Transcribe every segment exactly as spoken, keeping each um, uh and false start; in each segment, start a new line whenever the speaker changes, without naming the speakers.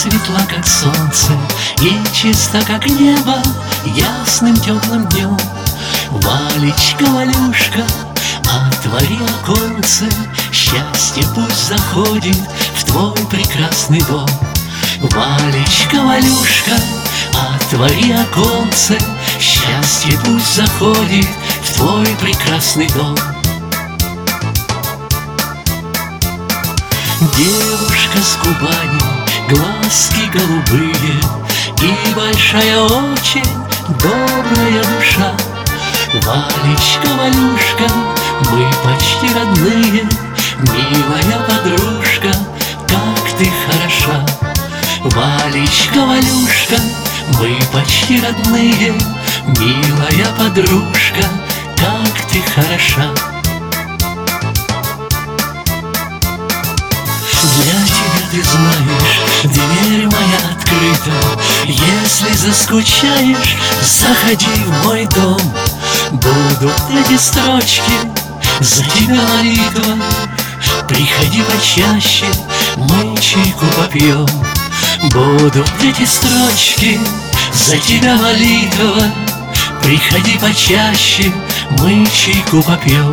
светла, как солнце, и чиста, как небо, ясным теплым днем. Валечка, Валюшка, отвори оконце, счастье пусть заходит в твой прекрасный дом. Валечка, Валюшка, отвори оконце, счастье пусть заходит в твой прекрасный дом. Девушка с Кубани, глазки голубые и большая очень добрая душа. Валечка, Валюшка, мы почти родные, милая подружка, как ты хороша. Валечка, Валюшка, мы почти родные, милая подружка, как ты хороша. Для тебя, ты знаешь, дверь моя открыта. Если заскучаешь, заходи в мой дом. Будут эти строчки за тебя молитва. Приходи почаще, мы чайку попьем. Будут эти строчки за тебя молитва. Приходи почаще, мы чайку попьем.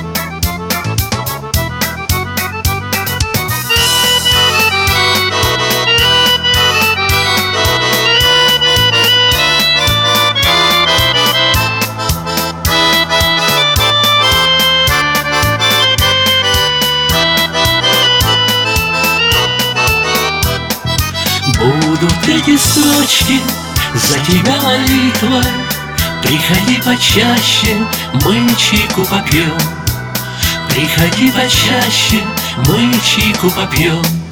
Будут эти строчки за тебя молитва. Приходи почаще, мы чайку попьем. Приходи почаще, мы чайку попьем.